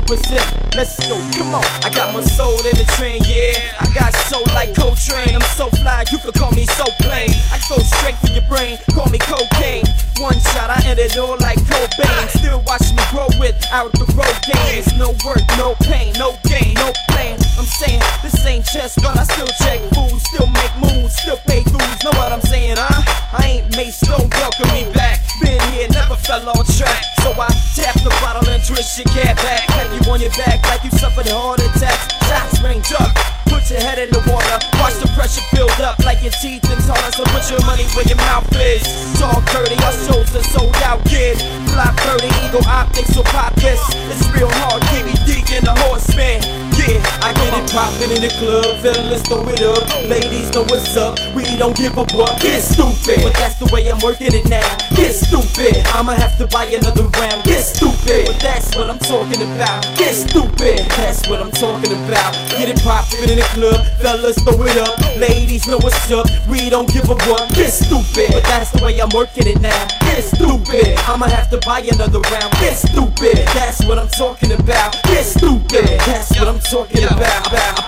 represent. Let's go, come on. I got my soul in the train, yeah. I got soul like Coltrane. I'm so fly, you could call me so plain. I go straight for your brain, call me cocaine. One shot, I end it all like Cobain. Still watch me grow without the road game. It's no work, no pain, no gain, no plan. I'm saying this ain't chess, but I still check fools, still make moves, still pay dues. Know what I'm saying, huh? I ain't made stone, welcome me back. Been here, never fell off track. So I tap the bottle and twist your cat back. Have you on your back like you suffered heart attacks. Shots range up, put your head in the water. Watch the pressure build up like your teeth and taller. So put your money where your mouth is. Talk dirty, our shows are sold out, kid. Fly 30, ego optics, so pop this. It's real hard, KBD and the horseman. Yeah, I get it poppin' in the club, fellas throw it up. Ladies know what's up, we don't give a fuck. Get stupid, but that's the way I'm working it now. Get stupid, I'ma have to buy another round. Get stupid, but that's what I'm talking about. Get stupid, that's what I'm talking about. Get it poppin' in the club, fellas throw it up. Ladies know what's up, we don't give a fuck. Get stupid, but that's the way I'm working it now. Get stupid, I'ma have to buy another round. Get stupid, that's what I'm talking about. Get stupid, that's what I'm talking about.